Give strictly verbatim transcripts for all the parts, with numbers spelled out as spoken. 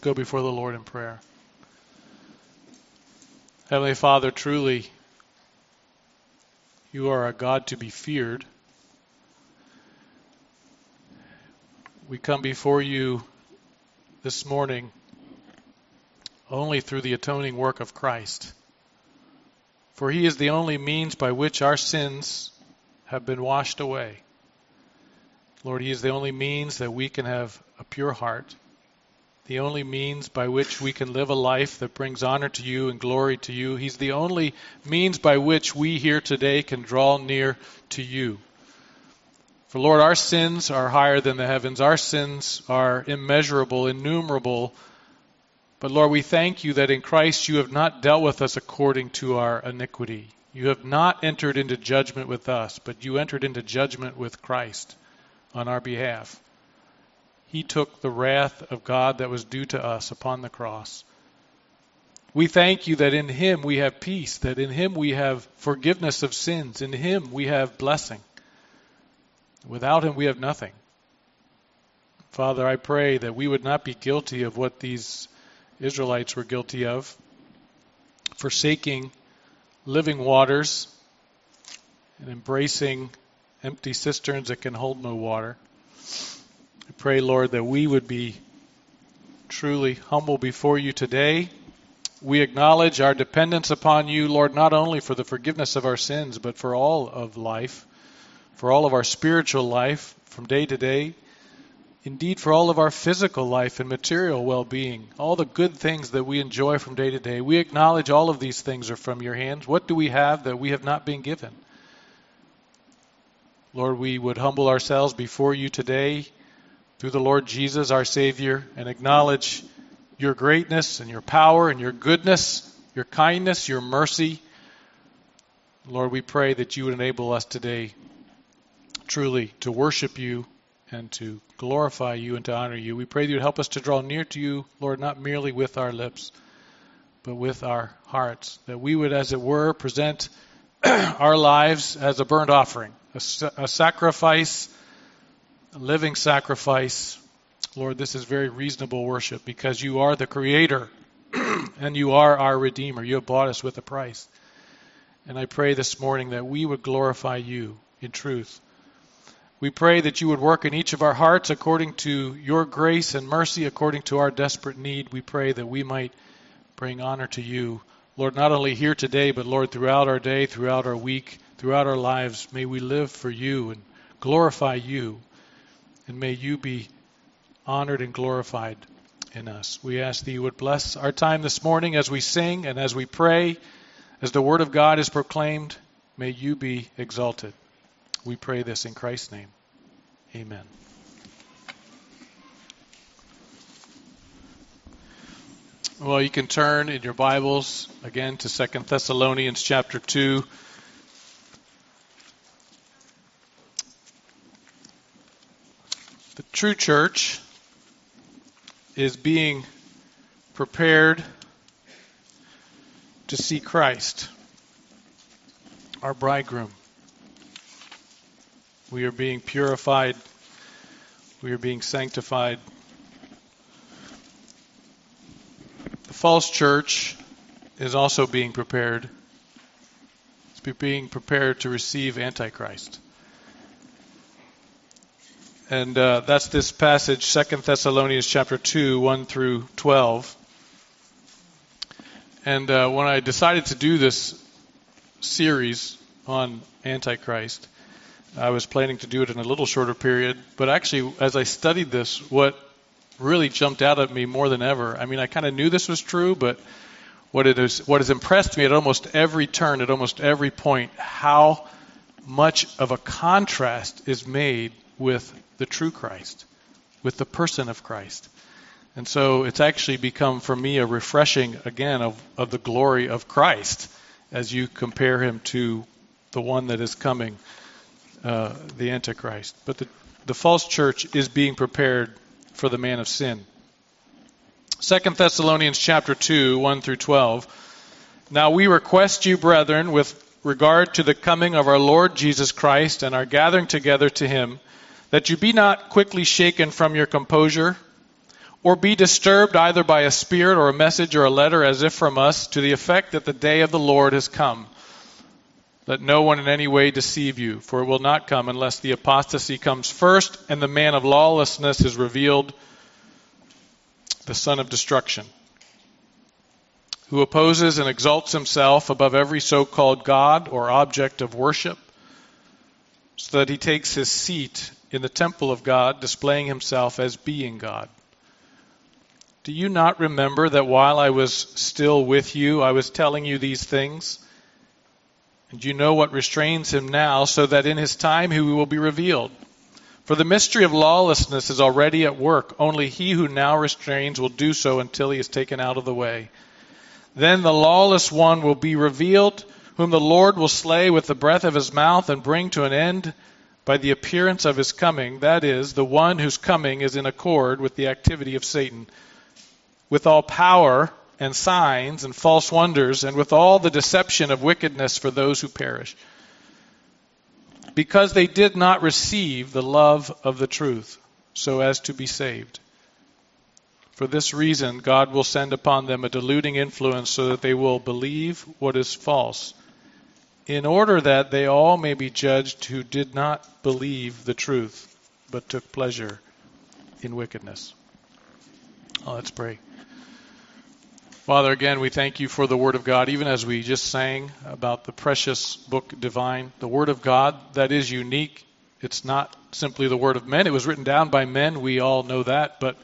go before the Lord in prayer. Heavenly Father, truly, you are a God to be feared. We come before you this morning only through the atoning work of Christ. For he is the only means by which our sins have been washed away. Lord, he is the only means that we can have a pure heart, the only means by which we can live a life that brings honor to you and glory to you. He's the only means by which we here today can draw near to you. For Lord, our sins are higher than the heavens. Our sins are immeasurable, innumerable. But Lord, we thank you that in Christ you have not dealt with us according to our iniquity. You have not entered into judgment with us, but you entered into judgment with Christ on our behalf. He took the wrath of God that was due to us upon the cross. We thank you that in him we have peace, that in him we have forgiveness of sins, in him we have blessing. Without him we have nothing. Father, I pray that we would not be guilty of what these Israelites were guilty of, forsaking living waters and embracing empty cisterns that can hold no water. I pray, Lord, that we would be truly humble before you today. We acknowledge our dependence upon you, Lord, not only for the forgiveness of our sins, but for all of life, for all of our spiritual life from day to day, indeed for all of our physical life and material well-being, all the good things that we enjoy from day to day. We acknowledge all of these things are from your hands. What do we have that we have not been given? Lord, we would humble ourselves before you today through the Lord Jesus, our Savior, and acknowledge your greatness and your power and your goodness, your kindness, your mercy. Lord, we pray that you would enable us today truly to worship you and to glorify you and to honor you. We pray that you would help us to draw near to you, Lord, not merely with our lips, but with our hearts, that we would, as it were, present our lives as a burnt offering, a, a sacrifice, a living sacrifice. Lord, this is very reasonable worship because you are the Creator and you are our Redeemer. You have bought us with a price. And I pray this morning that we would glorify you in truth. We pray that you would work in each of our hearts according to your grace and mercy, according to our desperate need. We pray that we might bring honor to you. Lord, not only here today, but Lord, throughout our day, throughout our week, throughout our lives, may we live for you and glorify you. And may you be honored and glorified in us. We ask that you would bless our time this morning as we sing and as we pray, as the word of God is proclaimed. May you be exalted. We pray this in Christ's name. Amen. Well, you can turn in your Bibles again to Second Thessalonians chapter two. The true church is being prepared to see Christ, our bridegroom. We are being purified. We are being sanctified. The false church is also being prepared. It's being prepared to receive Antichrist. And uh, that's this passage, Second Thessalonians chapter two, one through twelve. And uh, when I decided to do this series on Antichrist, I was planning to do it in a little shorter period, but actually, as I studied this, what really jumped out at me more than ever, I mean, I kind of knew this was true, but what it is, what has impressed me at almost every turn, at almost every point, how much of a contrast is made with the true Christ, with the person of Christ. And so it's actually become for me a refreshing, again, of, of the glory of Christ as you compare him to the one that is coming, Uh, the Antichrist. But the, the false church is being prepared for the man of sin. Second Thessalonians chapter two, one through twelve. Now we request you, brethren, with regard to the coming of our Lord Jesus Christ and our gathering together to him, that you be not quickly shaken from your composure, or be disturbed either by a spirit or a message or a letter as if from us, to the effect that the day of the Lord has come. Let no one in any way deceive you, for it will not come unless the apostasy comes first and the man of lawlessness is revealed, the son of destruction, who opposes and exalts himself above every so-called God or object of worship, so that he takes his seat in the temple of God, displaying himself as being God. Do you not remember that while I was still with you, I was telling you these things? And you know what restrains him now, so that in his time he will be revealed. For the mystery of lawlessness is already at work. Only he who now restrains will do so until he is taken out of the way. Then the lawless one will be revealed, whom the Lord will slay with the breath of his mouth and bring to an end by the appearance of his coming. That is, the one whose coming is in accord with the activity of Satan, with all power and signs and false wonders, and with all the deception of wickedness for those who perish, because they did not receive the love of the truth, so as to be saved. For this reason, God will send upon them a deluding influence, so that they will believe what is false, in order that they all may be judged who did not believe the truth, but took pleasure in wickedness. Oh, let's pray. Father, again, we thank you for the Word of God, even as we just sang about the precious book divine, the Word of God that is unique. It's not simply the word of men. It was written down by men. We all know that, but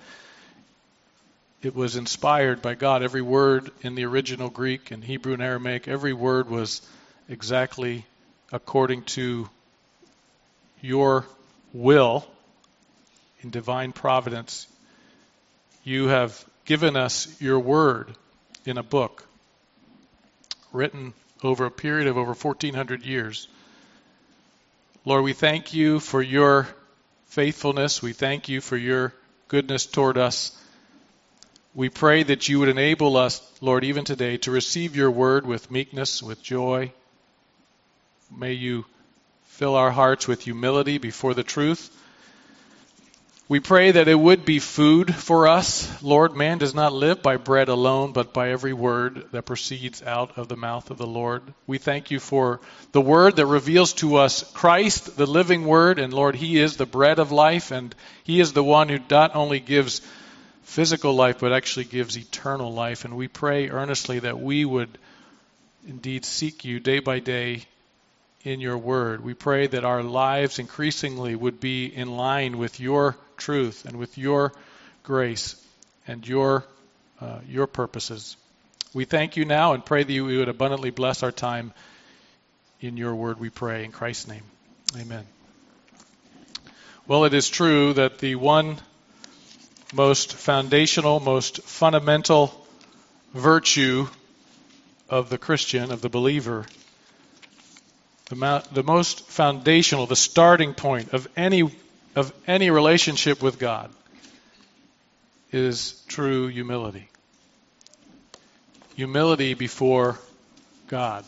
it was inspired by God. Every word in the original Greek and Hebrew and Aramaic, every word was exactly according to your will in divine providence. You have given us your word in a book written over a period of over fourteen hundred years. Lord, we thank you for your faithfulness. We thank you for your goodness toward us. We pray that you would enable us, Lord, even today, to receive your word with meekness, with joy. May you fill our hearts with humility before the truth. We pray that it would be food for us. Lord, man does not live by bread alone, but by every word that proceeds out of the mouth of the Lord. We thank you for the word that reveals to us Christ, the living word. And Lord, he is the bread of life, and he is the one who not only gives physical life, but actually gives eternal life. And we pray earnestly that we would indeed seek you day by day in your word. We pray that our lives increasingly would be in line with your truth and with your grace and your uh, your purposes. We thank you now and pray that you would abundantly bless our time in your word, we pray in Christ's name. Amen. Well, it is true that the one most foundational, most fundamental virtue of the Christian, of the believer, the, the most foundational, the starting point of any of any relationship with God is true humility. Humility before God.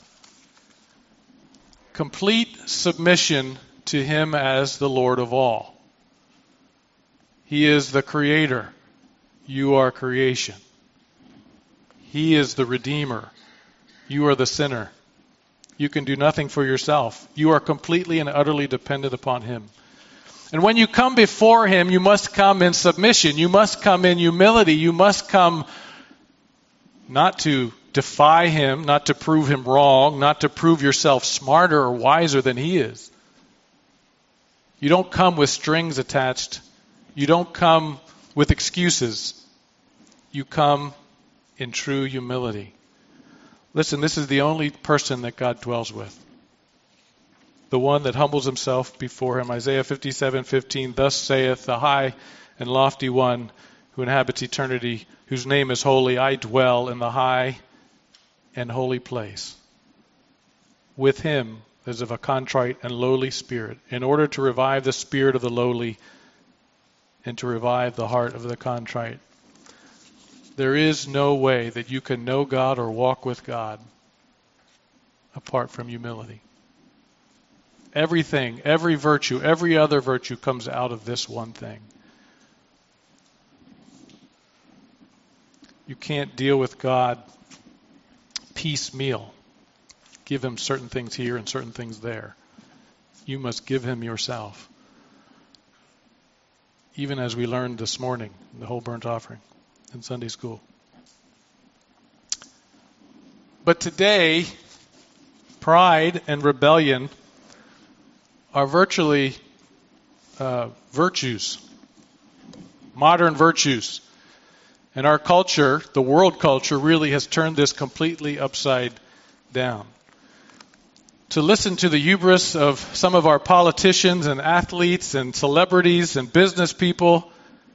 Complete submission to him as the Lord of all. He is the creator. You are creation. He is the redeemer. You are the sinner. You can do nothing for yourself. You are completely and utterly dependent upon him. And when you come before him, you must come in submission. You must come in humility. You must come not to defy him, not to prove him wrong, not to prove yourself smarter or wiser than he is. You don't come with strings attached. You don't come with excuses. You come in true humility. Listen, this is the only person that God dwells with. The one that humbles himself before him. Isaiah fifty-seven fifteen, thus saith the high and lofty one who inhabits eternity, whose name is holy, I dwell in the high and holy place. With him as of a contrite and lowly spirit, in order to revive the spirit of the lowly and to revive the heart of the contrite. There is no way that you can know God or walk with God apart from humility. Everything, every virtue, every other virtue comes out of this one thing. You can't deal with God piecemeal. Give him certain things here and certain things there. You must give him yourself. Even as we learned this morning, the whole burnt offering in Sunday school. But today, pride and rebellion are virtually uh, virtues, modern virtues. And our culture, the world culture, really has turned this completely upside down. To listen to the hubris of some of our politicians and athletes and celebrities and business people,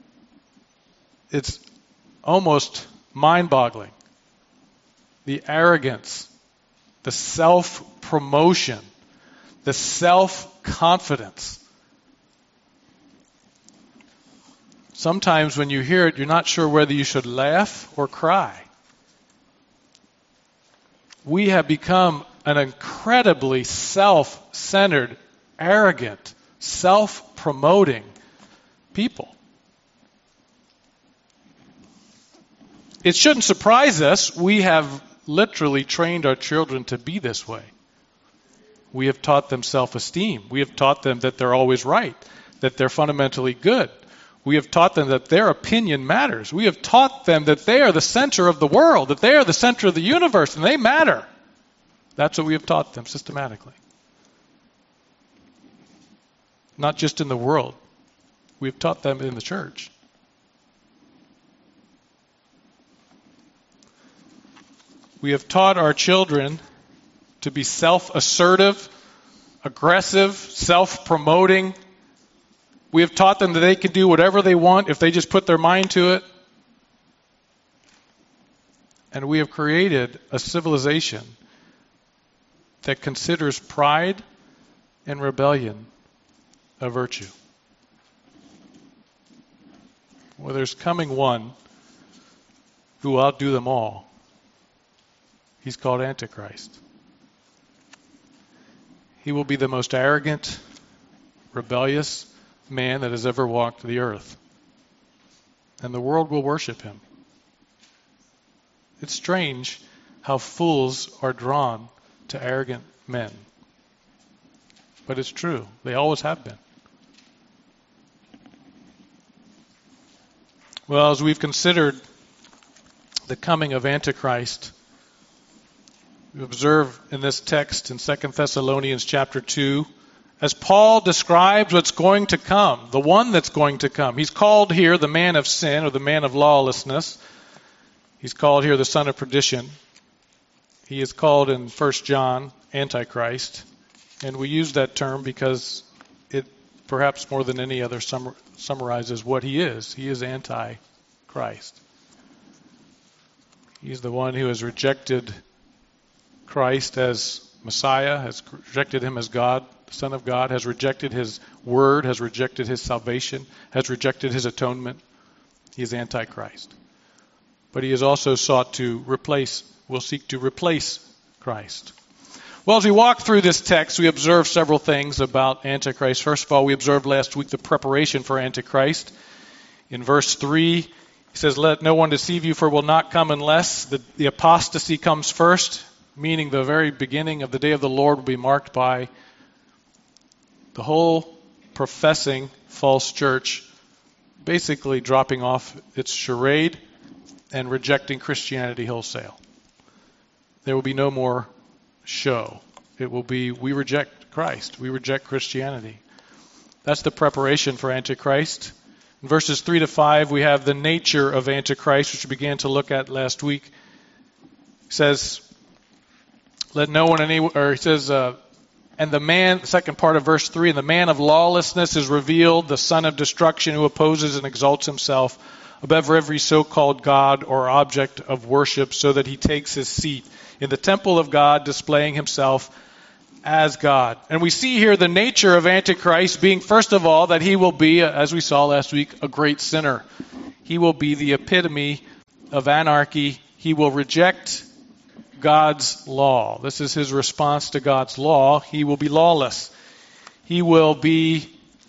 it's almost mind-boggling. The arrogance, the self-promotion, the self-confidence. Sometimes when you hear it, you're not sure whether you should laugh or cry. We have become an incredibly self-centered, arrogant, self-promoting people. It shouldn't surprise us. We have literally trained our children to be this way. We have taught them self-esteem. We have taught them that they're always right, that they're fundamentally good. We have taught them that their opinion matters. We have taught them that they are the center of the world, that they are the center of the universe, and they matter. That's what we have taught them systematically. Not just in the world. We have taught them in the church. We have taught our children to be self-assertive, aggressive, self-promoting. We have taught them that they can do whatever they want if they just put their mind to it. And we have created a civilization that considers pride and rebellion a virtue. Well, there's coming one who will outdo them all. He's called Antichrist. He will be the most arrogant, rebellious man that has ever walked the earth. And the world will worship him. It's strange how fools are drawn to arrogant men. But it's true. They always have been. Well, as we've considered the coming of Antichrist, we observe in this text in Second Thessalonians chapter two, as Paul describes what's going to come, the one that's going to come. He's called here the man of sin or the man of lawlessness. He's called here the son of perdition. He is called in First John Antichrist. And we use that term because it perhaps more than any other sum- summarizes what he is. He is Antichrist. He's the one who has rejected Christ as Messiah, has rejected him as God, the Son of God, has rejected his word, has rejected his salvation, has rejected his atonement. He is Antichrist. But he has also sought to replace, will seek to replace Christ. Well, as we walk through this text, we observe several things about Antichrist. First of all, we observed last week the preparation for Antichrist. In verse three, he says, "Let no one deceive you, for it will not come unless the, the apostasy comes first," meaning the very beginning of the day of the Lord will be marked by the whole professing false church basically dropping off its charade and rejecting Christianity wholesale. There will be no more show. It will be, we reject Christ. We reject Christianity. That's the preparation for Antichrist. In verses three to five, we have the nature of Antichrist, which we began to look at last week. It says, let no one any, or it says, uh, and the man, the second part of verse three, and the man of lawlessness is revealed, the son of destruction, who opposes and exalts himself above every so-called God or object of worship, so that he takes his seat in the temple of God, displaying himself as God. And we see here the nature of Antichrist being, first of all, that he will be, as we saw last week, a great sinner. He will be the epitome of anarchy. He will reject God's law. This is his response to God's law. He will be lawless. He will be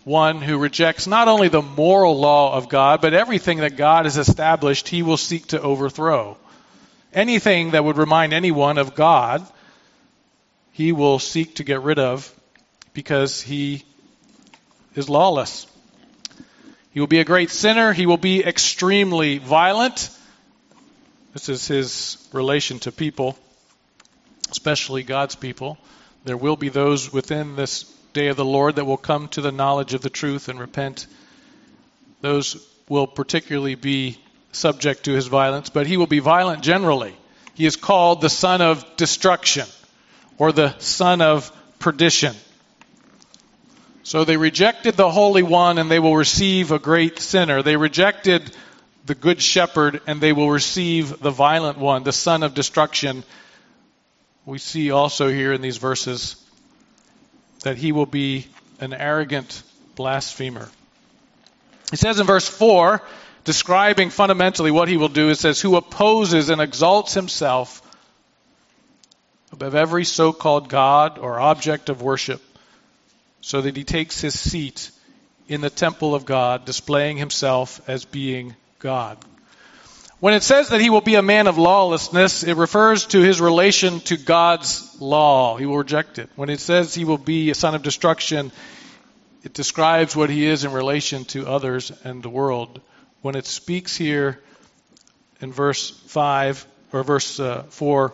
one who rejects not only the moral law of God, but everything that God has established, he will seek to overthrow. Anything that would remind anyone of God, he will seek to get rid of because he is lawless. He will be a great sinner. He will be extremely violent. This is his relation to people, especially God's people. There will be those within this day of the Lord that will come to the knowledge of the truth and repent. Those will particularly be subject to his violence, but he will be violent generally. He is called the son of destruction or the son of perdition. So they rejected the Holy One and they will receive a great sinner. They rejected the Good Shepherd and they will receive the violent one, the son of destruction. We see also here in these verses that he will be an arrogant blasphemer. It says in verse four, describing fundamentally what he will do, it says, who opposes and exalts himself above every so-called God or object of worship, so that he takes his seat in the temple of God, displaying himself as being God. When it says that he will be a man of lawlessness, it refers to his relation to God's law. He will reject it. When it says he will be a son of destruction, it describes what he is in relation to others and the world. When it speaks here in verse five, or verse uh, four,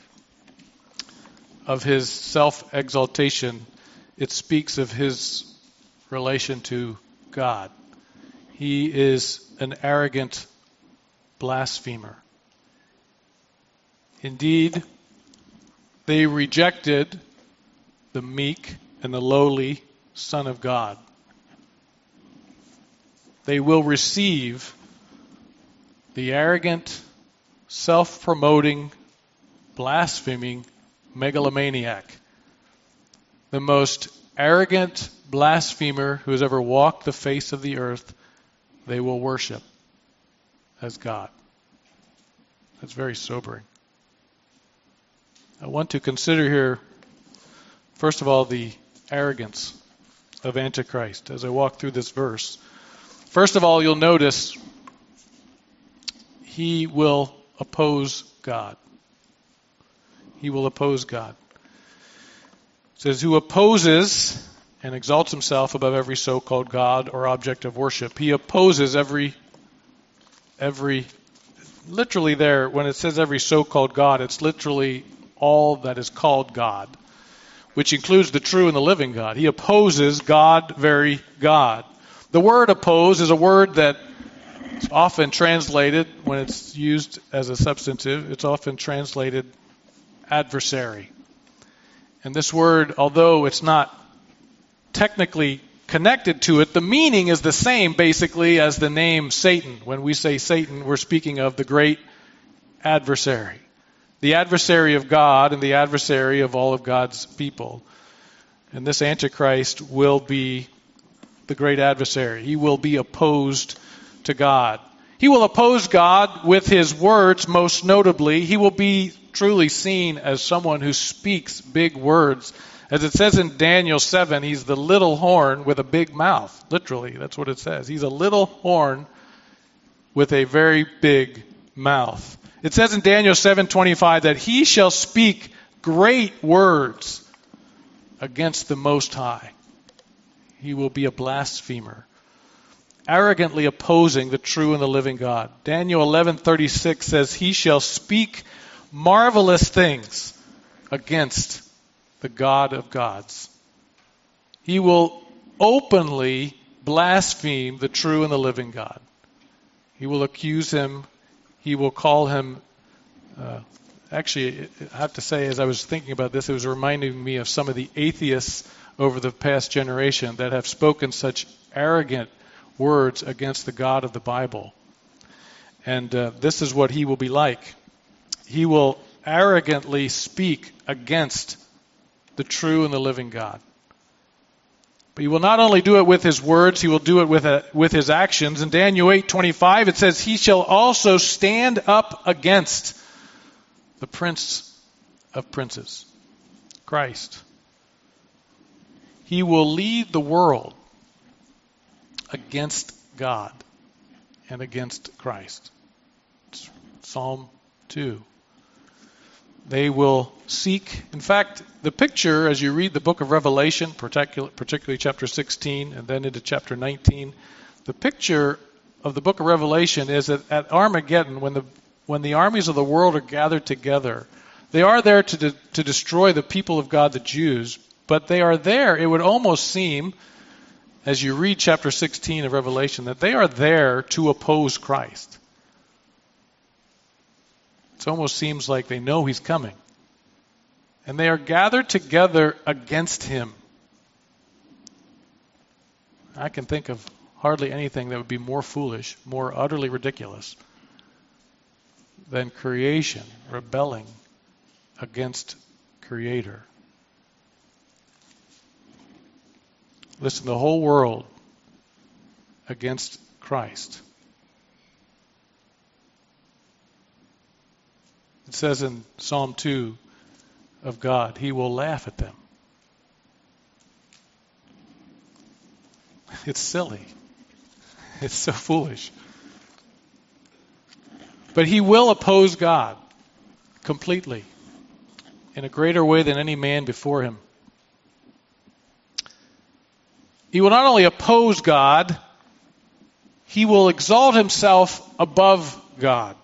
of his self-exaltation, it speaks of his relation to God. He is an arrogant blasphemer. Indeed, they rejected the meek and the lowly Son of God. They will receive the arrogant, self-promoting, blaspheming megalomaniac, the most arrogant blasphemer who has ever walked the face of the earth. They will worship as God. That's very sobering. I want to consider here, first of all, the arrogance of Antichrist as I walk through this verse. First of all, you'll notice he will oppose God. He will oppose God. It says, who opposes and exalts himself above every so-called God or object of worship. He opposes every, every, literally there, when it says every so-called God, it's literally all that is called God, which includes the true and the living God. He opposes God, very God. The word oppose is a word that is often translated, when it's used as a substantive, it's often translated adversary. And this word, although it's not technically connected to it, the meaning is the same basically as the name Satan. When we say Satan, we're speaking of the great adversary. The adversary of God and the adversary of all of God's people. And this Antichrist will be the great adversary. He will be opposed to God. He will oppose God with his words, most notably. He will be truly seen as someone who speaks big words. As it says in Daniel seven, he's the little horn with a big mouth. Literally, that's what it says. He's a little horn with a very big mouth. It says in Daniel seven twenty-five that he shall speak great words against the Most High. He will be a blasphemer, arrogantly opposing the true and the living God. Daniel eleven thirty-six says he shall speak marvelous things against the God of gods. He will openly blaspheme the true and the living God. He will accuse him. He will call him, uh, actually, I have to say, as I was thinking about this, it was reminding me of some of the atheists over the past generation that have spoken such arrogant words against the God of the Bible. And uh, this is what he will be like. He will arrogantly speak against the true and the living God. But he will not only do it with his words, he will do it with a, with his actions. In Daniel eight twenty-five, it says, he shall also stand up against the Prince of Princes, Christ. He will lead the world against God and against Christ. It's Psalm two. They will seek, in fact, the picture as you read the book of Revelation, particularly chapter sixteen and then into chapter nineteen, the picture of the book of Revelation is that at Armageddon, when the when the armies of the world are gathered together, they are there to de- to destroy the people of God, the Jews, but they are there, it would almost seem, as you read chapter sixteen of Revelation, that they are there to oppose Christ. It almost seems like they know he's coming. And they are gathered together against him. I can think of hardly anything that would be more foolish, more utterly ridiculous than creation rebelling against Creator. Listen, the whole world against Christ. It says in Psalm two of God, he will laugh at them. It's silly. It's so foolish. But he will oppose God completely in a greater way than any man before him. He will not only oppose God, he will exalt himself above God.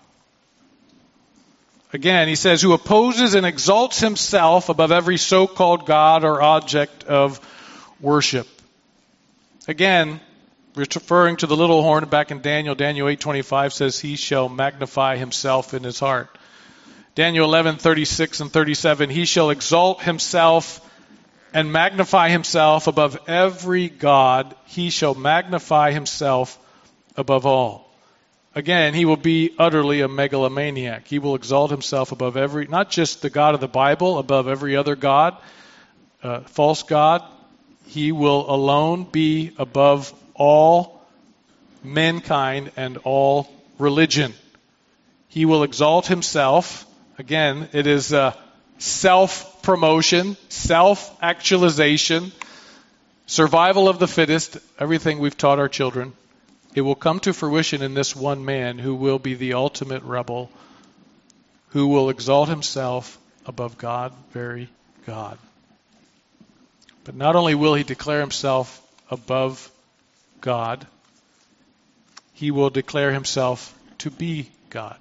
Again, he says, who opposes and exalts himself above every so-called God or object of worship. Again, referring to the little horn back in Daniel, Daniel eight twenty-five says, he shall magnify himself in his heart. Daniel eleven thirty-six and thirty-seven, he shall exalt himself and magnify himself above every God. He shall magnify himself above all. Again, he will be utterly a megalomaniac. He will exalt himself above every, not just the God of the Bible, above every other God, uh, false God. He will alone be above all mankind and all religion. He will exalt himself. Again, it is uh, self-promotion, self-actualization, survival of the fittest, everything we've taught our children. It will come to fruition in this one man who will be the ultimate rebel, who will exalt himself above God, very God. But not only will he declare himself above God, he will declare himself to be God.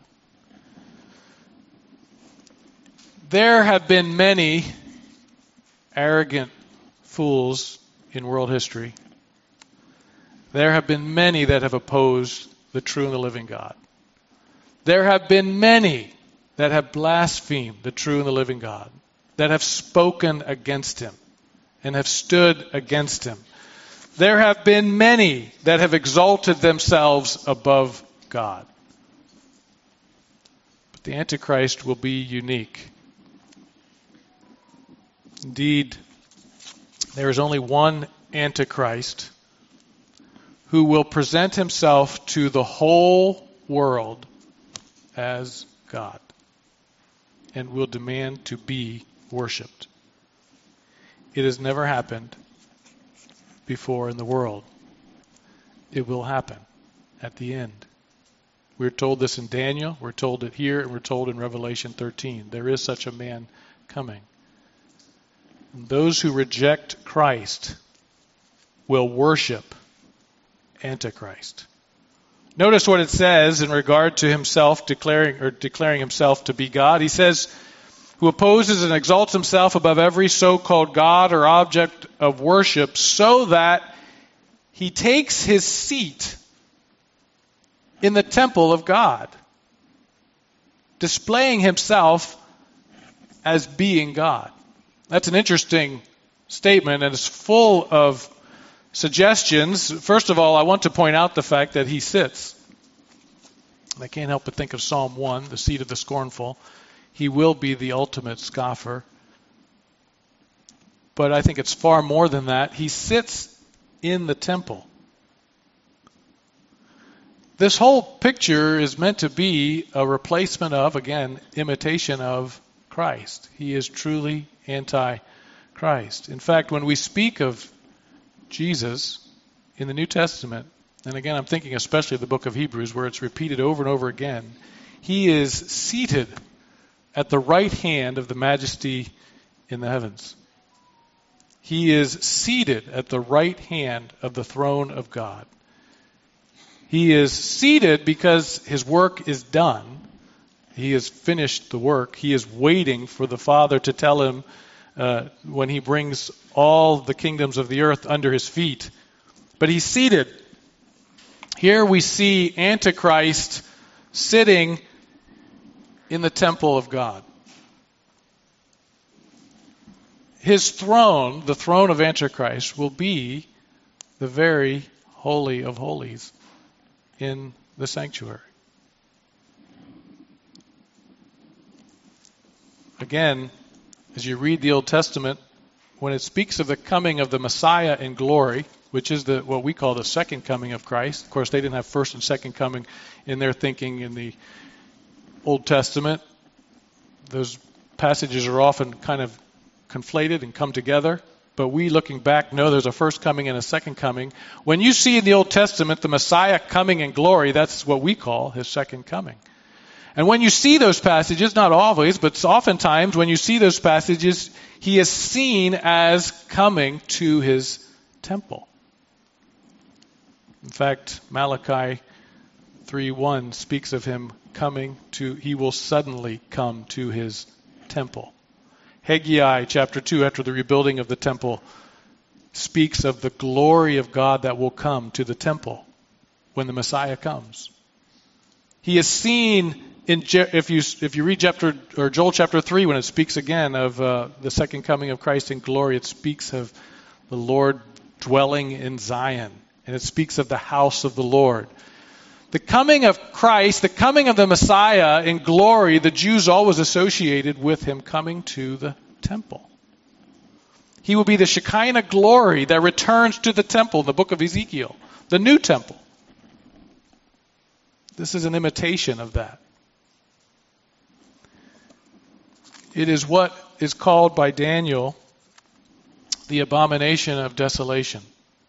There have been many arrogant fools in world history. There have been many that have opposed the true and the living God. There have been many that have blasphemed the true and the living God, that have spoken against him and have stood against him. There have been many that have exalted themselves above God. But the Antichrist will be unique. Indeed, there is only one Antichrist who will present himself to the whole world as God and will demand to be worshipped. It has never happened before in the world. It will happen at the end. We're told this in Daniel, we're told it here, and we're told in Revelation thirteen. There is such a man coming. And those who reject Christ will worship Antichrist. Notice what it says in regard to himself declaring or declaring himself to be God. He says, who opposes and exalts himself above every so-called God or object of worship, so that he takes his seat in the temple of God, displaying himself as being God. That's an interesting statement, and it's full of suggestions. First of all, I want to point out the fact that he sits. I can't help but think of Psalm one, the seat of the scornful. He will be the ultimate scoffer. But I think it's far more than that. He sits in the temple. This whole picture is meant to be a replacement of, again, imitation of Christ. He is truly anti-Christ. In fact, when we speak of Jesus in the New Testament, and again I'm thinking especially of the book of Hebrews where it's repeated over and over again, he is seated at the right hand of the majesty in the heavens. He is seated at the right hand of the throne of God. He is seated because his work is done. He has finished the work. He is waiting for the Father to tell him uh, when he brings all the kingdoms of the earth under his feet. But he's seated. Here we see Antichrist sitting in the temple of God. His throne, the throne of Antichrist, will be the very holy of holies in the sanctuary. Again, as you read the Old Testament, when it speaks of the coming of the Messiah in glory, which is the what we call the second coming of Christ. Of course, they didn't have first and second coming in their thinking in the Old Testament. Those passages are often kind of conflated and come together. But we, looking back, know there's a first coming and a second coming. When you see in the Old Testament the Messiah coming in glory, that's what we call his second coming. And when you see those passages, not always, but oftentimes when you see those passages, he is seen as coming to his temple. In fact, Malachi three one speaks of him coming to, he will suddenly come to his temple. Haggai chapter two, after the rebuilding of the temple, speaks of the glory of God that will come to the temple when the Messiah comes. He is seen in, if you if you read chapter or Joel chapter three, when it speaks again of uh, the second coming of Christ in glory, it speaks of the Lord dwelling in Zion, and it speaks of the house of the Lord. The coming of Christ, the coming of the Messiah in glory, the Jews always associated with him coming to the temple. He will be the Shekinah glory that returns to the temple in the book of Ezekiel, the new temple. This is an imitation of that. It is what is called by Daniel the abomination of desolation.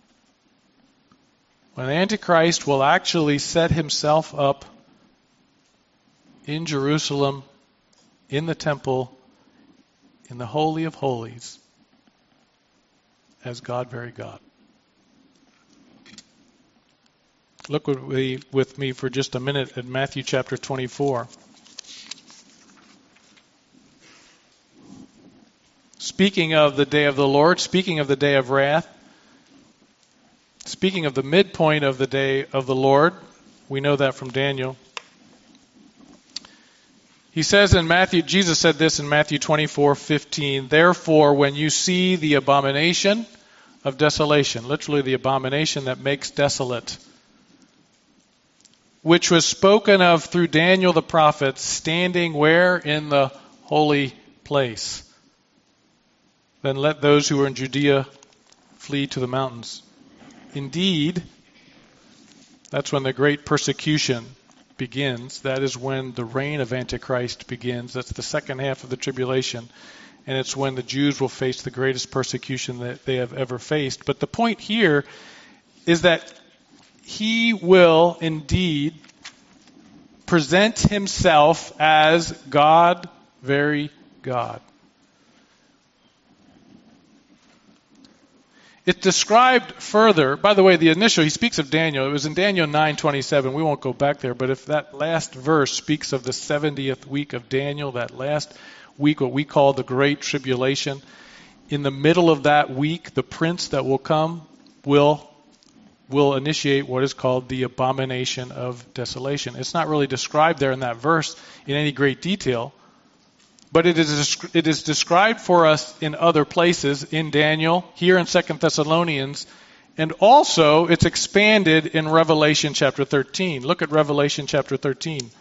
When the Antichrist will actually set himself up in Jerusalem, in the temple, in the Holy of Holies, as God, very God. Look with me, with me for just a minute at Matthew chapter twenty-four. Speaking of the day of the Lord, speaking of the day of wrath, speaking of the midpoint of the day of the Lord, we know that from Daniel. He says in Matthew, Jesus said this in Matthew twenty-four fifteen, therefore when you see the abomination of desolation, literally the abomination that makes desolate, which was spoken of through Daniel the prophet, standing where? In the holy place. Then let those who are in Judea flee to the mountains. Indeed, that's when the great persecution begins. That is when the reign of Antichrist begins. That's the second half of the tribulation. And it's when the Jews will face the greatest persecution that they have ever faced. But the point here is that he will indeed present himself as God, very God. It's described further. By the way, the initial, he speaks of Daniel. It was in Daniel nine twenty-seven. We won't go back there. But if that last verse speaks of the seventieth week of Daniel, that last week, what we call the Great Tribulation, in the middle of that week, the prince that will come will, will initiate what is called the abomination of desolation. It's not really described there in that verse in any great detail. But it is it is described for us in other places, in Daniel, here in Second Thessalonians, and also it's expanded in Revelation chapter thirteen. Look at Revelation chapter thirteen.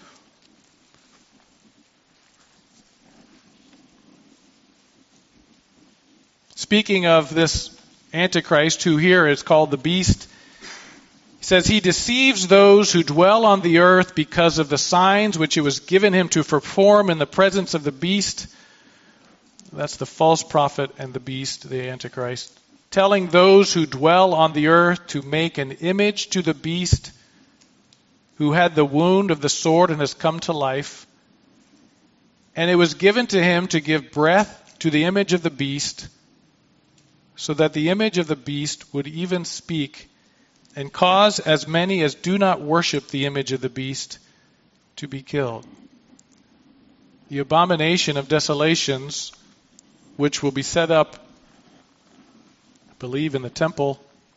Speaking of this Antichrist, who here is called the beast, he says, he deceives those who dwell on the earth because of the signs which it was given him to perform in the presence of the beast. That's the false prophet and the beast, the Antichrist. telling those who dwell on the earth to make an image to the beast who had the wound of the sword and has come to life. And it was given to him to give breath to the image of the beast, so that the image of the beast would even speak and cause as many as do not worship the image of the beast to be killed. The abomination of desolations, which will be set up, I believe, in the temple,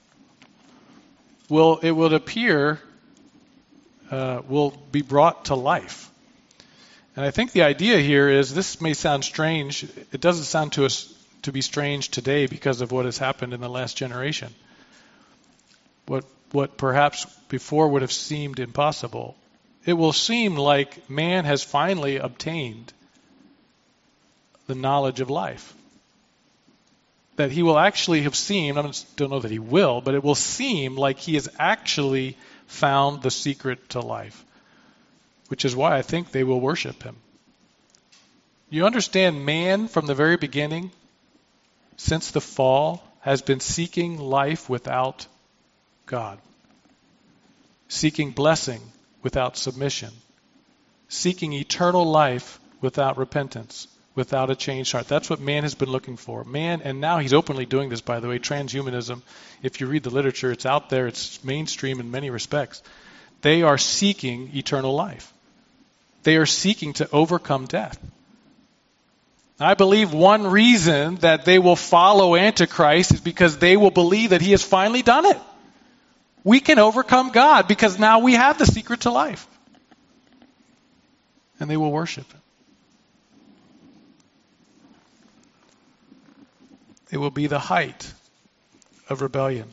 will it will appear uh, will be brought to life. And I think the idea here is, this may sound strange. It doesn't sound to us to be strange today because of what has happened in the last generation. What what perhaps before would have seemed impossible. It will seem like man has finally obtained the knowledge of life. That he will actually have seen, I don't know that he will, but it will seem like he has actually found the secret to life. Which is why I think they will worship him. You understand, man from the very beginning, since the fall, has been seeking life without God. Seeking blessing without submission. Seeking eternal life without repentance. Without a changed heart. That's what man has been looking for. Man, and now he's openly doing this, by the way, transhumanism. If you read the literature, it's out there. It's mainstream in many respects. They are seeking eternal life. They are seeking to overcome death. I believe one reason that they will follow Antichrist is because they will believe that he has finally done it. We can overcome God because now we have the secret to life. And they will worship him. It will be the height of rebellion.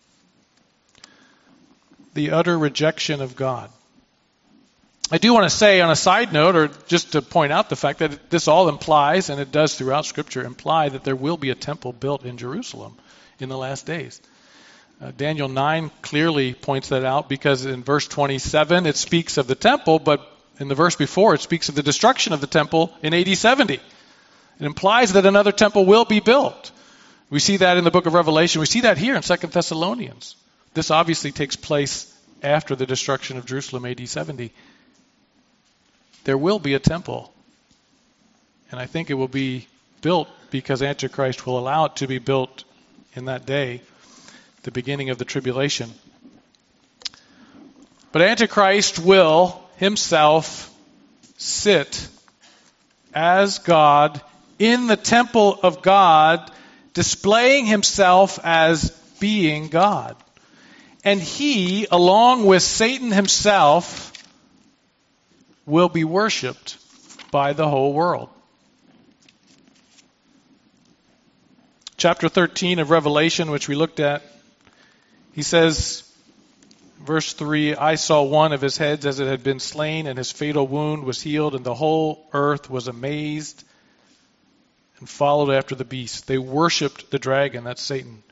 The utter rejection of God. I do want to say on a side note, or just to point out the fact that this all implies, and it does throughout Scripture, imply that there will be a temple built in Jerusalem in the last days. Uh, Daniel nine clearly points that out because in verse twenty-seven it speaks of the temple, but in the verse before it speaks of the destruction of the temple in A D seventy. It implies that another temple will be built. We see that in the book of Revelation. We see that here in Second Thessalonians. This obviously takes place after the destruction of Jerusalem, A D seventy. There will be a temple. And I think it will be built because Antichrist will allow it to be built in that day, the beginning of the tribulation. But Antichrist will himself sit as God in the temple of God, displaying himself as being God. And he, along with Satan himself, will be worshipped by the whole world. Chapter thirteen of Revelation, which we looked at, he says, verse three, I saw one of his heads as it had been slain, and his fatal wound was healed, and the whole earth was amazed and followed after the beast. They worshipped the dragon, that's Satan.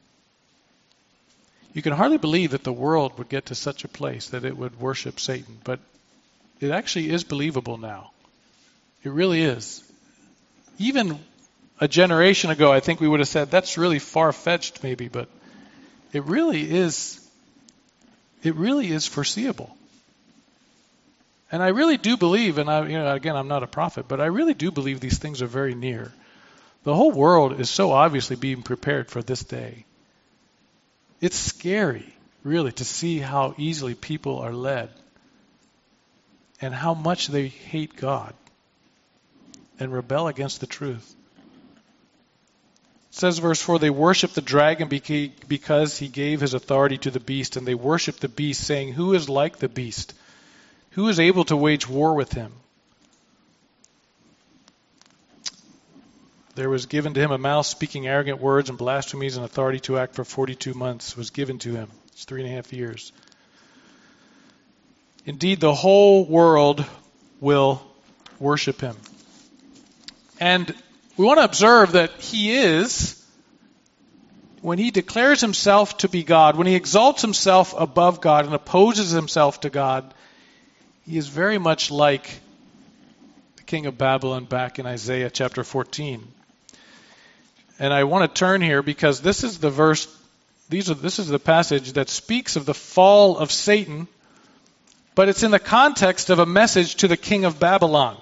You can hardly believe that the world would get to such a place that it would worship Satan, but it actually is believable now. It really is. Even a generation ago, I think we would have said, that's really far-fetched maybe, but it really is, it really is foreseeable. And I really do believe, and I, you know, again, I'm not a prophet, but I really do believe these things are very near. The whole world is so obviously being prepared for this day. It's scary, really, to see how easily people are led and how much they hate God and rebel against the truth. It says, verse four, they worship the dragon because he gave his authority to the beast, and they worship the beast, saying, who is like the beast? Who is able to wage war with him? There was given to him a mouth speaking arrogant words and blasphemies, and authority to act for forty-two months was given to him. It's three and a half years. Indeed, the whole world will worship him. And we want to observe that he is, when he declares himself to be God, when he exalts himself above God and opposes himself to God, he is very much like the king of Babylon back in Isaiah chapter fourteen. And I want to turn here because this is the verse, these are, this is the passage that speaks of the fall of Satan, but it's in the context of a message to the king of Babylon.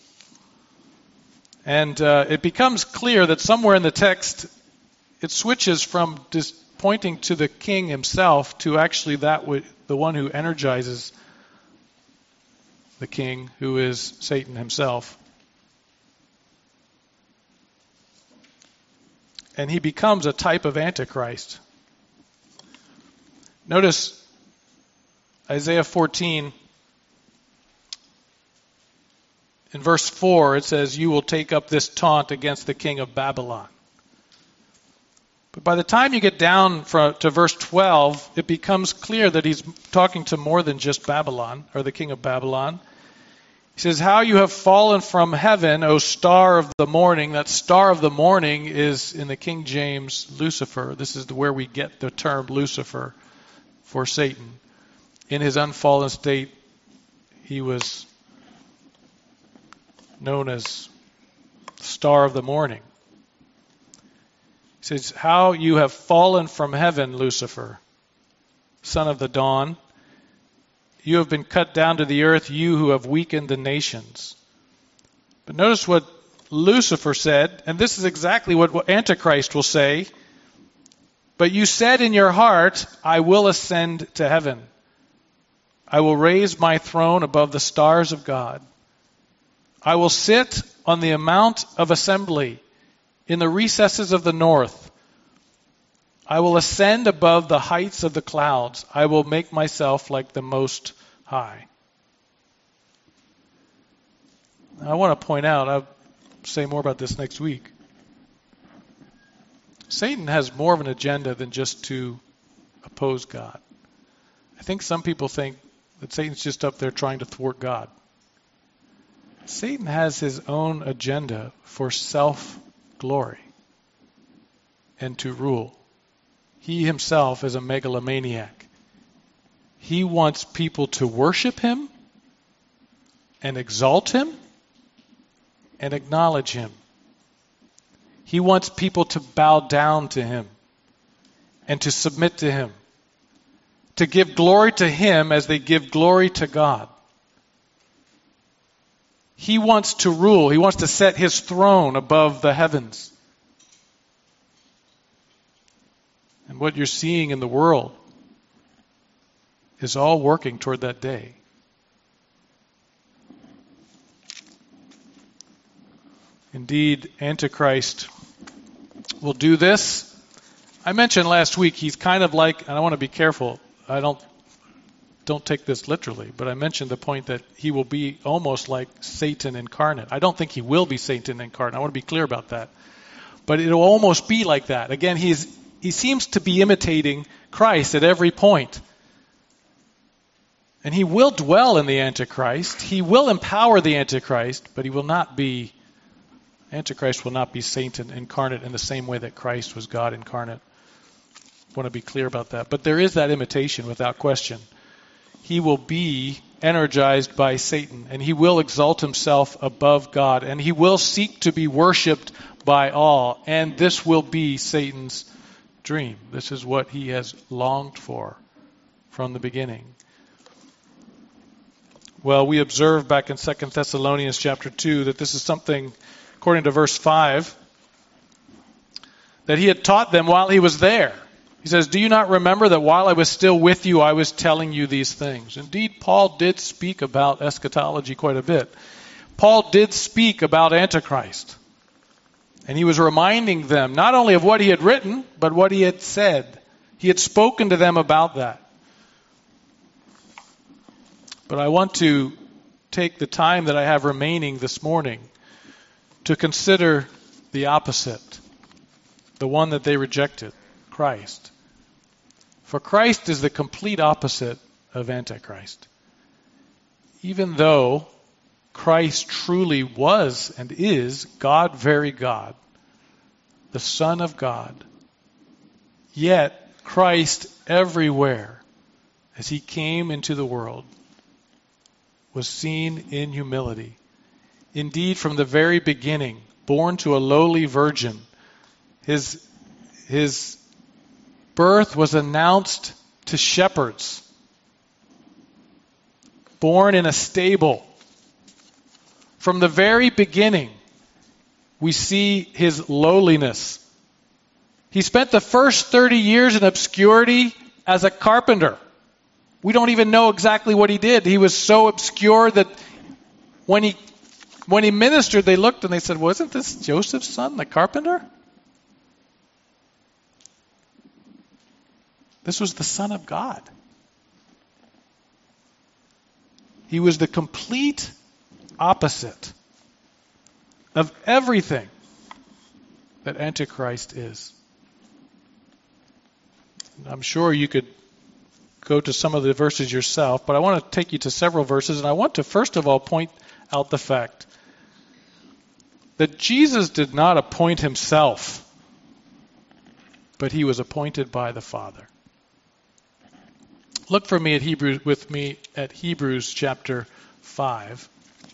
And uh, it becomes clear that somewhere in the text, it switches from just pointing to the king himself to actually that w- the one who energizes the king, who is Satan himself. And he becomes a type of Antichrist. Notice Isaiah fourteen. In verse four, it says, "You will take up this taunt against the king of Babylon." But by the time you get down to verse twelve, it becomes clear that he's talking to more than just Babylon, or the king of Babylon. He says, "How you have fallen from heaven, O star of the morning." That star of the morning is, in the King James, Lucifer. This is where we get the term Lucifer for Satan. In his unfallen state, he was known as star of the morning. He says, "How you have fallen from heaven, Lucifer, son of the dawn. You have been cut down to the earth, you who have weakened the nations." But notice what Lucifer said, and this is exactly what Antichrist will say. "But you said in your heart, I will ascend to heaven. I will raise my throne above the stars of God. I will sit on the mount of assembly in the recesses of the north. I will ascend above the heights of the clouds. I will make myself like the Most High." Now, I want to point out, I'll say more about this next week. Satan has more of an agenda than just to oppose God. I think some people think that Satan's just up there trying to thwart God. Satan has his own agenda for self-glory and to rule. He himself is a megalomaniac. He wants people to worship him and exalt him and acknowledge him. He wants people to bow down to him and to submit to him, to give glory to him as they give glory to God. He wants to rule. He wants to set his throne above the heavens. And what you're seeing in the world is all working toward that day. Indeed, Antichrist will do this. I mentioned last week he's kind of like, and I want to be careful, I don't don't take this literally, but I mentioned the point that he will be almost like Satan incarnate. I don't think he will be Satan incarnate. I want to be clear about that. But it'll almost be like that. Again, he's he seems to be imitating Christ at every point. And he will dwell in the Antichrist. He will empower the Antichrist, but he will not be, Antichrist will not be Satan incarnate in the same way that Christ was God incarnate. I want to be clear about that. But there is that imitation without question. He will be energized by Satan, and he will exalt himself above God, and he will seek to be worshipped by all. And this will be Satan's dream. This is what he has longed for from the beginning. Well, we observe back in Second Thessalonians chapter two that this is something, according to verse five, that he had taught them while he was there. He says, "Do you not remember that while I was still with you, I was telling you these things?" Indeed, Paul did speak about eschatology quite a bit. Paul did speak about Antichrist. And he was reminding them not only of what he had written, but what he had said. He had spoken to them about that. But I want to take the time that I have remaining this morning to consider the opposite, the one that they rejected, Christ. For Christ is the complete opposite of Antichrist. Even though Christ truly was and is God, very God, the Son of God, yet Christ everywhere, as he came into the world, was seen in humility. Indeed, from the very beginning, born to a lowly virgin, His, his birth was announced to shepherds, born in a stable. From the very beginning, we see his lowliness. He spent the first thirty years in obscurity as a carpenter. We don't even know exactly what he did. He was so obscure that when he when he ministered, they looked and they said, "Wasn't this Joseph's son, the carpenter?" This was the Son of God. He was the complete opposite of everything that Antichrist is. I'm sure you could go to some of the verses yourself, but I want to take you to several verses, and I want to first of all point out the fact that Jesus did not appoint himself, but he was appointed by the Father. Look for me at Hebrews with me at Hebrews chapter five.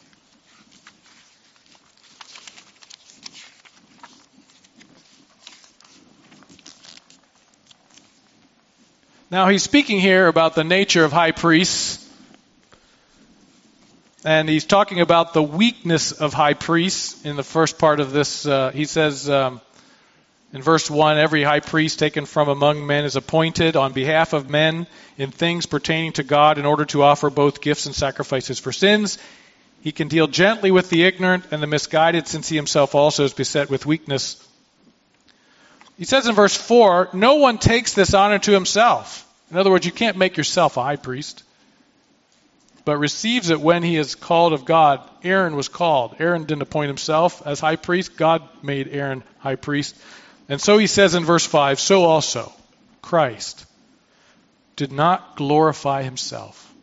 Now he's speaking here about the nature of high priests. And he's talking about the weakness of high priests in the first part of this. Uh, he says um, in verse one, every high priest taken from among men is appointed on behalf of men in things pertaining to God in order to offer both gifts and sacrifices for sins. He can deal gently with the ignorant and the misguided, since he himself also is beset with weakness. He says in verse four, no one takes this honor to himself. In other words, you can't make yourself a high priest, but receives it when he is called of God. Aaron was called. Aaron didn't appoint himself as high priest. God made Aaron high priest. And so he says in verse five, so also Christ did not glorify himself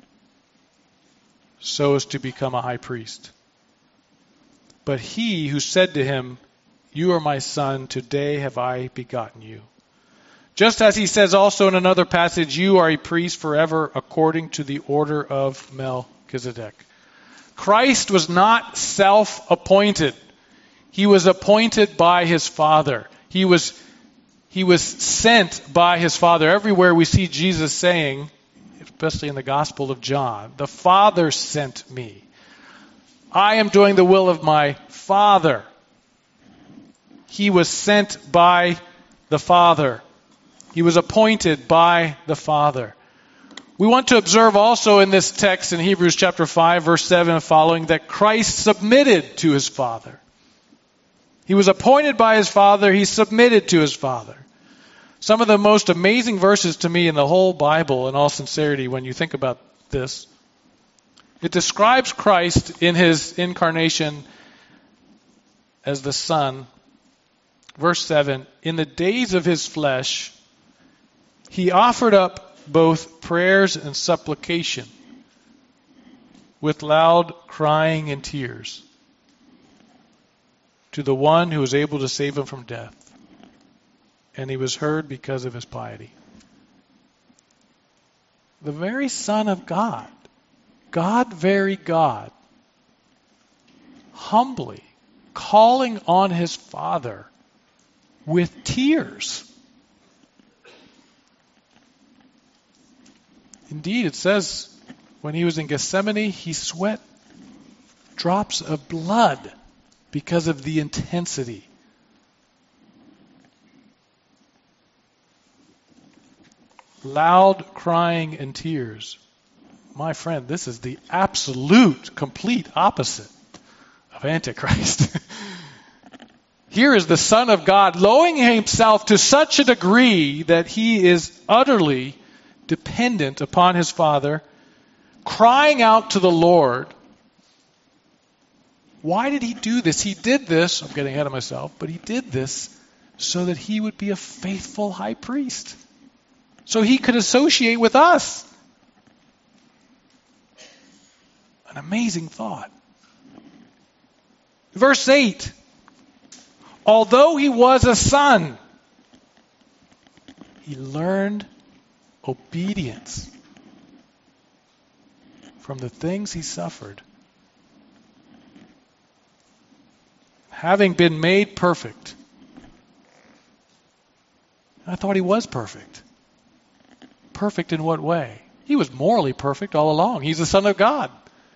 so as to become a high priest. But he who said to him, you are my son, today have I begotten you. Just as he says also in another passage, you are a priest forever according to the order of Melchizedek. Christ was not self-appointed. He was appointed by his Father. He was, he was sent by his Father. Everywhere we see Jesus saying, especially in the Gospel of John, the Father sent me. I am doing the will of my Father. He was sent by the Father. He was appointed by the Father. We want to observe also in this text in Hebrews chapter five, verse seven and following, that Christ submitted to his Father. He was appointed by his Father. He submitted to his Father. Some of the most amazing verses to me in the whole Bible, in all sincerity, when you think about this, it describes Christ in his incarnation as the Son. Verse seven, in the days of his flesh, he offered up both prayers and supplication with loud crying and tears to the one who was able to save him from death. And he was heard because of his piety. The very Son of God, God, very God, humbly calling on his Father with tears. Indeed, it says when he was in Gethsemane, he sweat drops of blood because of the intensity. Loud crying and tears. My friend, this is the absolute, complete opposite of Antichrist. Here is the Son of God lowering himself to such a degree that he is utterly dependent upon his Father, crying out to the Lord. Why did he do this? He did this, I'm getting ahead of myself, but he did this so that he would be a faithful high priest. So he could associate with us. An amazing thought. Verse eight. Although he was a son, he learned obedience from the things he suffered. Having been made perfect, I thought he was perfect. Perfect in what way? He was morally perfect all along. He's the Son of God.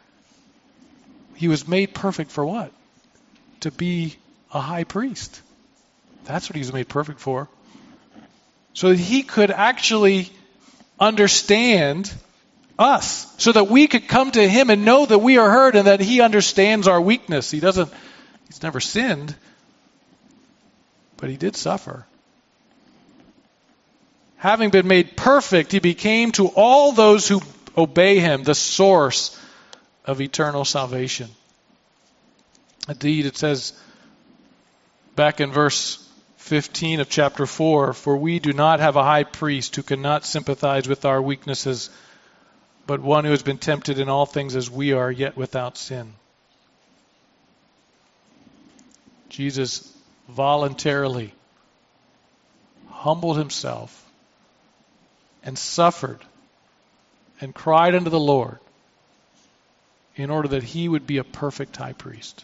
He was made perfect for what? To be a high priest. That's what he was made perfect for. So that he could actually understand us. So that we could come to him and know that we are heard and that he understands our weakness. He doesn't, he's never sinned, but he did suffer. Having been made perfect, he became to all those who obey him the source of eternal salvation. Indeed, it says back in verse fifteen of chapter four, for we do not have a high priest who cannot sympathize with our weaknesses, but one who has been tempted in all things as we are, yet without sin. Jesus voluntarily humbled himself and suffered and cried unto the Lord in order that he would be a perfect high priest.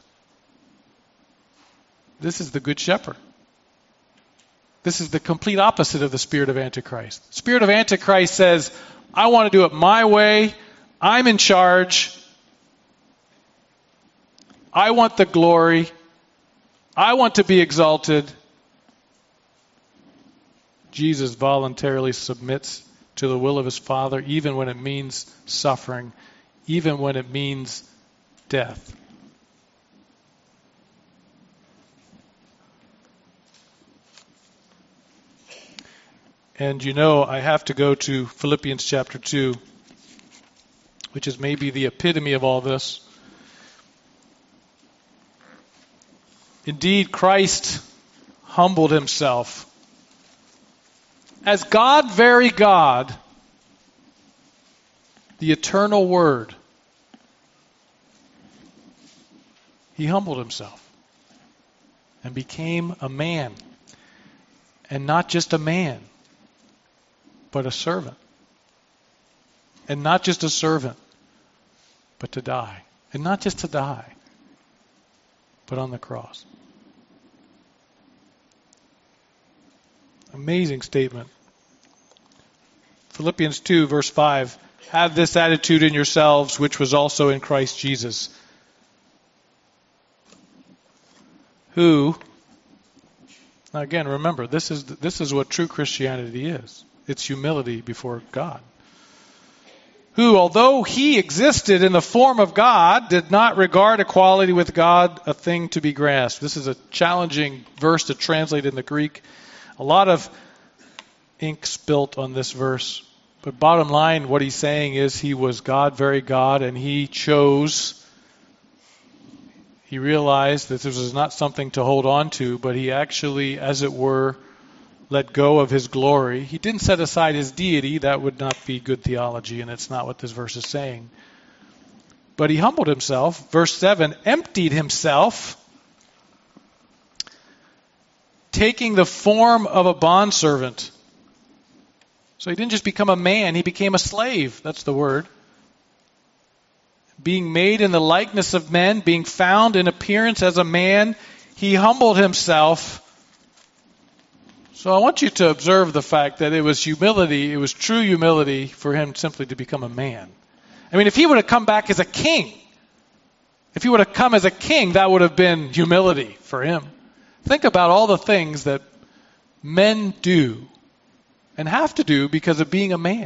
This is the Good Shepherd. This is the complete opposite of the spirit of Antichrist. The spirit of Antichrist says, I want to do it my way. I'm in charge. I want the glory. I want to be exalted. Jesus voluntarily submits to the will of his Father, even when it means suffering, even when it means death. And you know, I have to go to Philippians chapter two, which is maybe the epitome of all this. Indeed, Christ humbled himself. As God, very God, the eternal Word, he humbled himself and became a man. And not just a man, but a servant. And not just a servant, but to die. And not just to die, but on the cross. Amazing statement. Philippians two, verse five. Have this attitude in yourselves, which was also in Christ Jesus, who, now again, remember, this is this is what true Christianity is. It's humility before God. Who, although he existed in the form of God, did not regard equality with God a thing to be grasped. This is a challenging verse to translate in the Greek. A lot of ink spilt on this verse. But bottom line, what he's saying is he was God, very God, and he chose, he realized that this was not something to hold on to, but he actually, as it were, let go of his glory. He didn't set aside his deity. That would not be good theology, and it's not what this verse is saying. But he humbled himself. Verse seven, emptied himself, taking the form of a bondservant. So he didn't just become a man, he became a slave. That's the word. Being made in the likeness of men, being found in appearance as a man, he humbled himself. So I want you to observe the fact that it was humility, it was true humility for him simply to become a man. I mean, if he would have come back as a king, if he would have come as a king, that would have been humility for him. Think about all the things that men do and have to do because of being a man.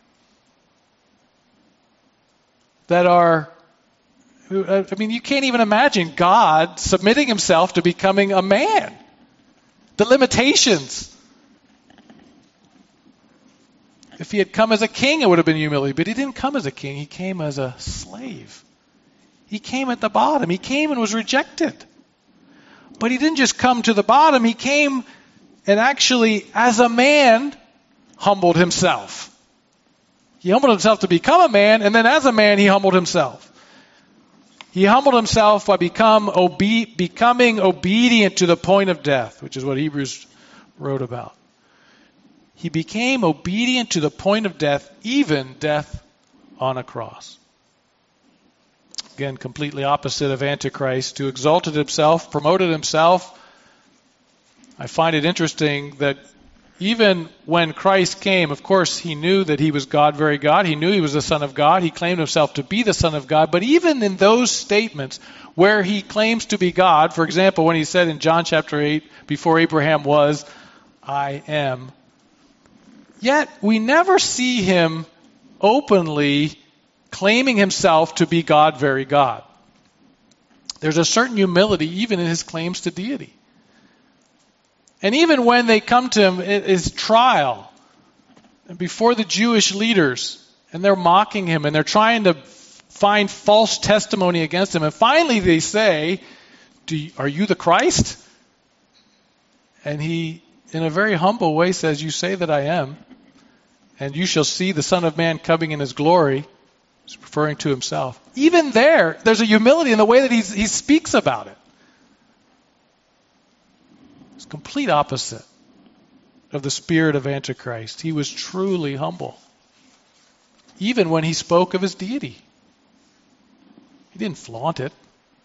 That are, I mean, you can't even imagine God submitting himself to becoming a man. The limitations. If he had come as a king, it would have been humility. But he didn't come as a king. He came as a slave. He came at the bottom. He came and was rejected. But he didn't just come to the bottom. He came and actually, as a man, humbled himself. He humbled himself to become a man, and then as a man, he humbled himself. He humbled himself by become obe- becoming obedient to the point of death, which is what Hebrews wrote about. He became obedient to the point of death, even death on a cross. Again, completely opposite of Antichrist, who exalted himself, promoted himself. I find it interesting that Even when Christ came, of course, he knew that he was God, very God. He knew he was the Son of God. He claimed himself to be the Son of God. But even in those statements where he claims to be God, for example, when he said in John chapter eight, before Abraham was, I am, yet we never see him openly claiming himself to be God, very God. There's a certain humility even in his claims to deity. And even when they come to him at his trial, before the Jewish leaders, and they're mocking him, and they're trying to find false testimony against him, and finally they say, Do you, are you the Christ? And he, in a very humble way, says, you say that I am, and you shall see the Son of Man coming in his glory. He's referring to himself. Even there, there's a humility in the way that he's, he speaks about it. It's complete opposite of the spirit of Antichrist. He was truly humble. Even when he spoke of his deity. He didn't flaunt it.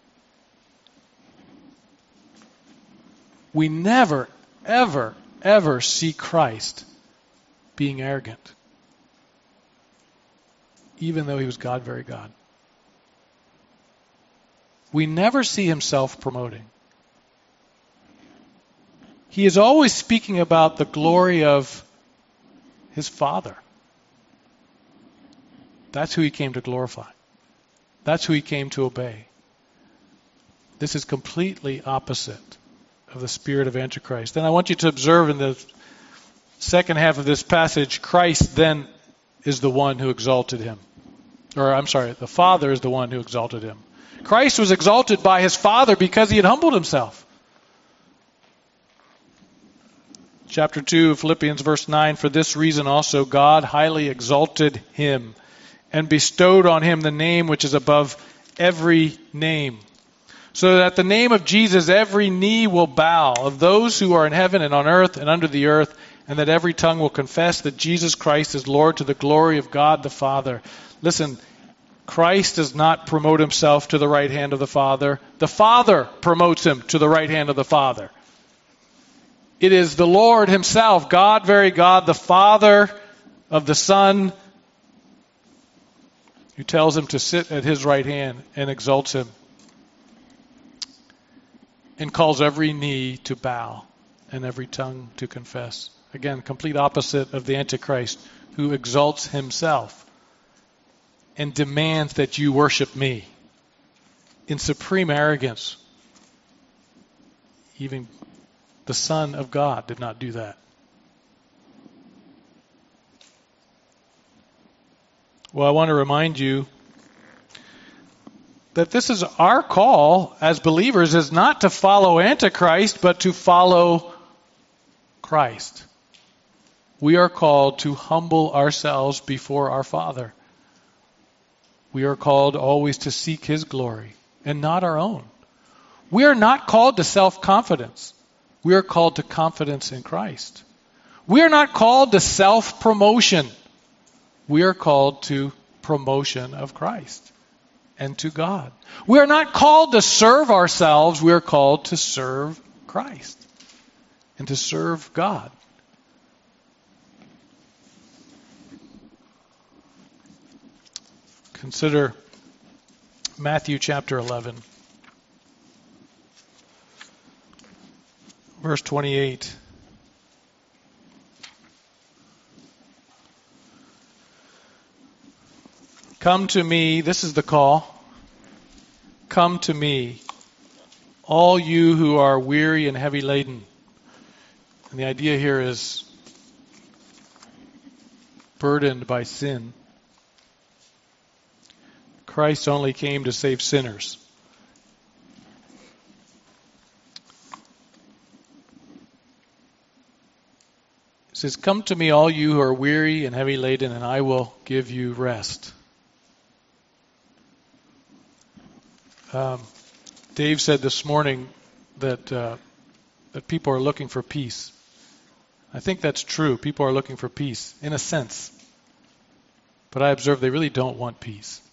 We never, ever, ever see Christ being arrogant. Even though he was God, very God. We never see him self-promoting. He is always speaking about the glory of his Father. That's who he came to glorify. That's who he came to obey. This is completely opposite of the spirit of Antichrist. Then I want you to observe in the second half of this passage, Christ then is the one who exalted him. Or I'm sorry, the Father is the one who exalted him. Christ was exalted by his Father because he had humbled himself. Chapter two of Philippians, verse nine, for this reason also God highly exalted him and bestowed on him the name which is above every name, so that at the name of Jesus every knee will bow, of those who are in heaven and on earth and under the earth, and that every tongue will confess that Jesus Christ is Lord, to the glory of God the Father. Listen, Christ does not promote himself to the right hand of the Father. The Father promotes him to the right hand of the Father. It is the Lord himself, God, very God, the Father of the Son, who tells him to sit at his right hand and exalts him and calls every knee to bow and every tongue to confess. Again, complete opposite of the Antichrist, who exalts himself and demands that you worship me in supreme arrogance. Even the Son of God did not do that. Well, I want to remind you that this is our call as believers, is not to follow Antichrist, but to follow Christ. We are called to humble ourselves before our Father. We are called always to seek his glory and not our own. We are not called to self-confidence. We are called to confidence in Christ. We are not called to self-promotion. We are called to promotion of Christ and to God. We are not called to serve ourselves. We are called to serve Christ and to serve God. Consider Matthew chapter eleven. Verse twenty-eight. Come to me, this is the call. Come to me, all you who are weary and heavy laden. And the idea here is burdened by sin. Christ only came to save sinners. It says, come to me all you who are weary and heavy laden, and I will give you rest. Um, Dave said this morning that uh, that people are looking for peace. I think that's true. People are looking for peace, in a sense. But I observe they really don't want peace.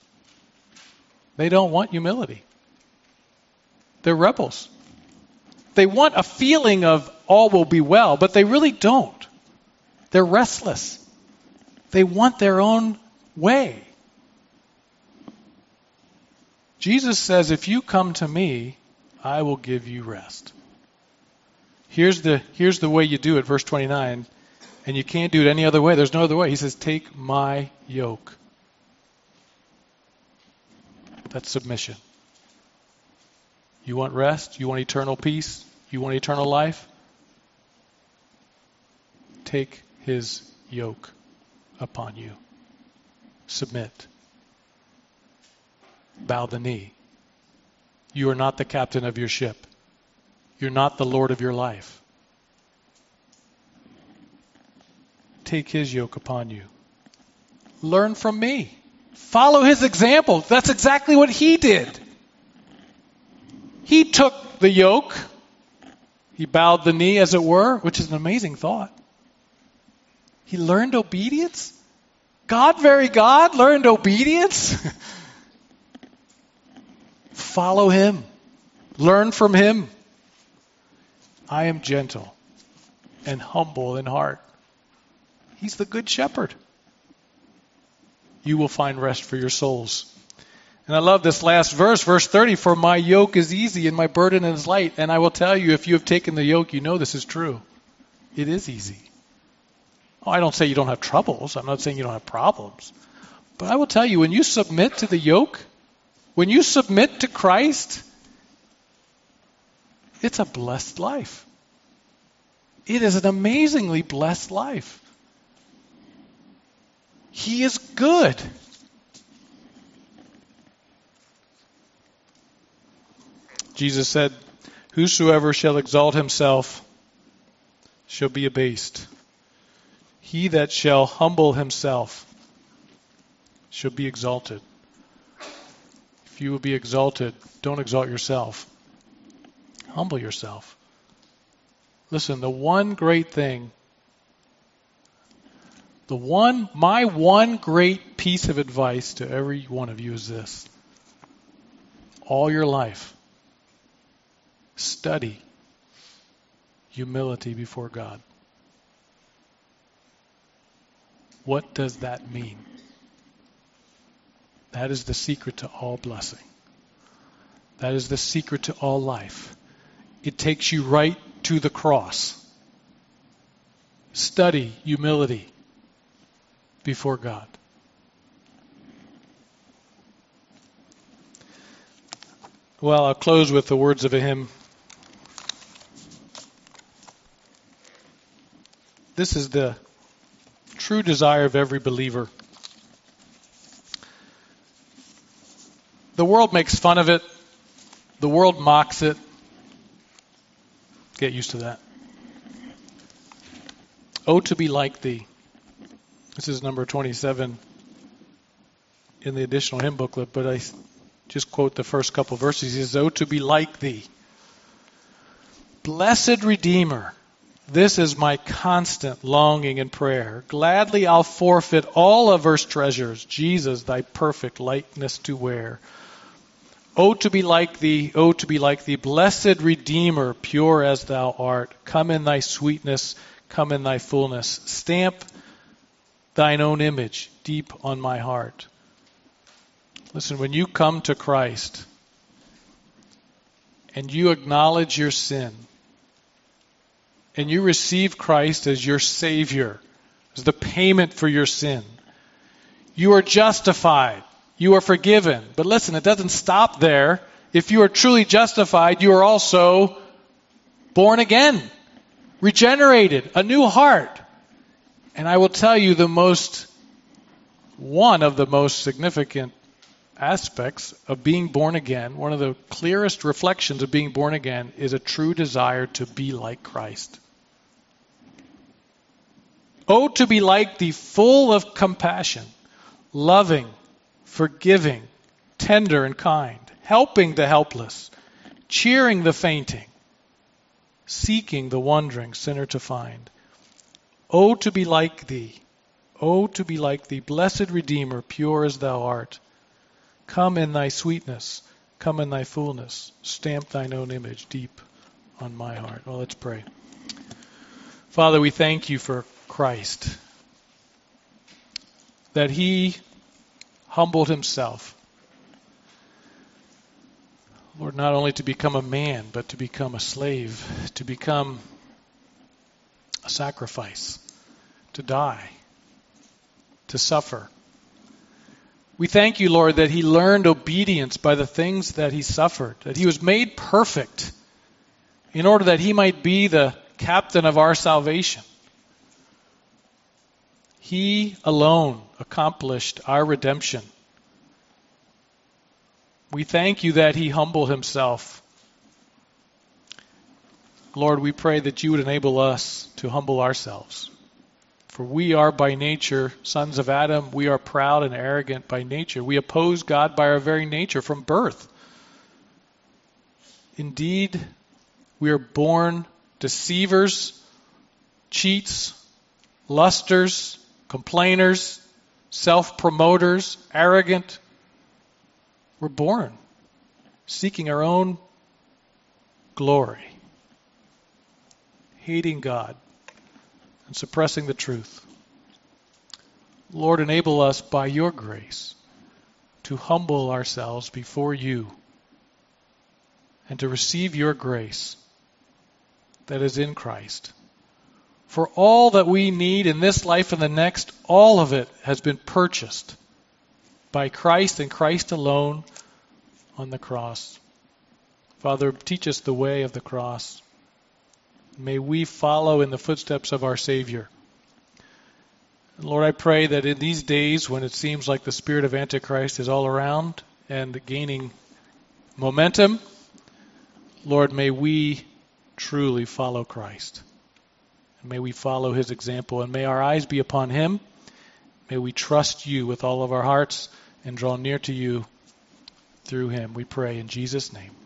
They don't want humility. They're rebels. They want a feeling of all will be well, but they really don't. They're restless. They want their own way. Jesus says, if you come to me, I will give you rest. Here's the, here's the way you do it, verse twenty-nine. And you can't do it any other way. There's no other way. He says, take my yoke. That's submission. You want rest? You want eternal peace? You want eternal life? Take his yoke upon you. Submit. Bow the knee. You are not the captain of your ship. You're not the Lord of your life. Take his yoke upon you. Learn from me. Follow his example. That's exactly what he did. He took the yoke. He bowed the knee, as it were, which is an amazing thought. He learned obedience. God, very God, learned obedience. Follow him. Learn from him. I am gentle and humble in heart. He's the good shepherd. You will find rest for your souls. And I love this last verse, verse thirty, for my yoke is easy and my burden is light. And I will tell you, if you have taken the yoke, you know this is true. It is easy. Oh, I don't say you don't have troubles. I'm not saying you don't have problems. But I will tell you, when you submit to the yoke, when you submit to Christ, it's a blessed life. It is an amazingly blessed life. He is good. Jesus said, whosoever shall exalt himself shall be abased. He that shall humble himself shall be exalted. If you will be exalted, don't exalt yourself. Humble yourself. Listen, the one great thing, the one, my one great piece of advice to every one of you is this. All your life, study humility before God. What does that mean? That is the secret to all blessing. That is the secret to all life. It takes you right to the cross. Study humility before God. Well, I'll close with the words of a hymn. This is the true desire of every believer. The world makes fun of it. The world mocks it. Get used to that. Oh, to be like thee. This is number twenty-seven in the additional hymn booklet, but I just quote the first couple verses. He says, oh, to be like thee. Blessed Redeemer, this is my constant longing and prayer. Gladly I'll forfeit all of earth's treasures, Jesus, thy perfect likeness to wear. Oh, to be like thee, oh, to be like thee, blessed Redeemer, pure as thou art. Come in thy sweetness, come in thy fullness. Stamp thine own image deep on my heart. Listen, when you come to Christ and you acknowledge your sin and you receive Christ as your Savior, as the payment for your sin, you are justified. You are forgiven. But listen, it doesn't stop there. If you are truly justified, you are also born again, regenerated, a new heart. And I will tell you the most, one of the most significant aspects of being born again, one of the clearest reflections of being born again is a true desire to be like Christ. Oh, to be like thee, full of compassion, loving, forgiving, tender and kind, helping the helpless, cheering the fainting, seeking the wandering sinner to find. Oh, to be like thee, oh, to be like thee, blessed Redeemer, pure as thou art. Come in thy sweetness, come in thy fullness, stamp thine own image deep on my heart. Well, let's pray. Father, we thank you for Christ, that he humbled himself, Lord, not only to become a man, but to become a slave, to become a sacrifice, to die, to suffer. We thank you, Lord, that he learned obedience by the things that he suffered, that he was made perfect in order that he might be the captain of our salvation. He alone accomplished our redemption. We thank you that he humbled himself. Lord, we pray that you would enable us to humble ourselves. For we are by nature sons of Adam. We are proud and arrogant by nature. We oppose God by our very nature from birth. Indeed, we are born deceivers, cheats, lusters, complainers, self-promoters, arrogant. We're born seeking our own glory, hating God, and suppressing the truth. Lord, enable us by your grace to humble ourselves before you and to receive your grace that is in Christ. For all that we need in this life and the next, all of it has been purchased by Christ and Christ alone on the cross. Father, teach us the way of the cross. May we follow in the footsteps of our Savior. And Lord, I pray that in these days when it seems like the spirit of Antichrist is all around and gaining momentum, Lord, may we truly follow Christ. And may we follow his example. And may our eyes be upon him. May we trust you with all of our hearts and draw near to you through him. We pray in Jesus' name.